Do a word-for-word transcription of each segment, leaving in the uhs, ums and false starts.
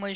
algumas...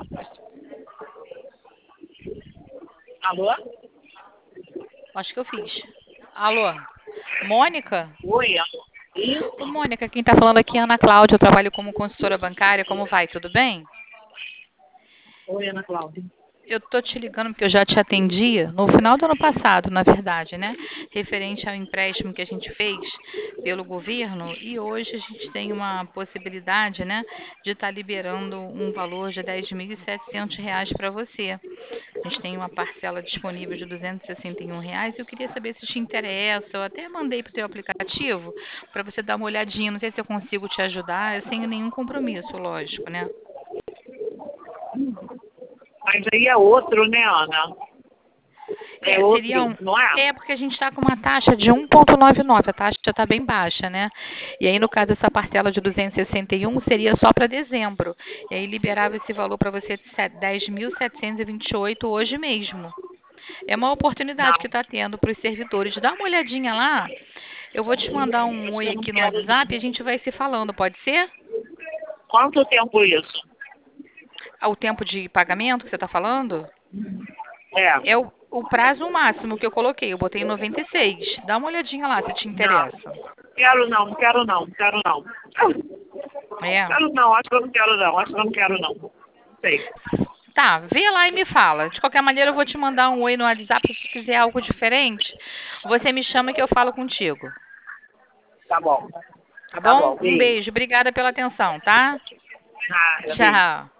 Alô? Acho que eu fiz. Alô? Mônica? Oi, alô? Ô, Isso? Mônica, quem está falando aqui é a Ana Cláudia. Eu trabalho como consultora bancária. Como vai? Tudo bem? Oi, Ana Cláudia. Eu tô te ligando porque eu já te atendia no final do ano passado, na verdade, né? Referente ao empréstimo que a gente fez pelo governo e hoje a gente tem uma possibilidade, né, de estar liberando um valor de dez mil e setecentos reais para você. A gente tem uma parcela disponível de duzentos e sessenta e um reais e eu queria saber se te interessa. Eu até mandei para o teu aplicativo para você dar uma olhadinha. Não sei se eu consigo te ajudar, eu sem nenhum compromisso, lógico, né? Mas aí é outro, né, Ana? É É, seria outro, um. não é? É, porque a gente está com uma taxa de um vírgula noventa e nove, a taxa já está bem baixa, né? E aí, no caso, essa parcela de duzentos e sessenta e um seria só para dezembro. E aí liberava esse valor para você de dez mil setecentos e vinte e oito hoje mesmo. É uma oportunidade que Não, está tendo para os servidores. Dá uma olhadinha lá. Eu vou te mandar um acho que oi eu não aqui no quero WhatsApp e a não. gente vai se falando, pode ser? Quanto tempo isso? Ao tempo de pagamento que você está falando? É, É o, o prazo máximo que eu coloquei. Eu botei noventa e seis. Dá uma olhadinha lá se te não. interessa. Quero não, quero não, quero não. É. Quero não, acho que eu não quero não, acho que eu não quero não. Não sei. Tá, vê lá e me fala. De qualquer maneira, eu vou te mandar um oi no WhatsApp se quiser algo diferente. Você me chama que eu falo contigo. Tá bom. Tá Tá bom? bom, Um beijo. beijo. Obrigada pela atenção, tá? Nada, beijo. Tchau.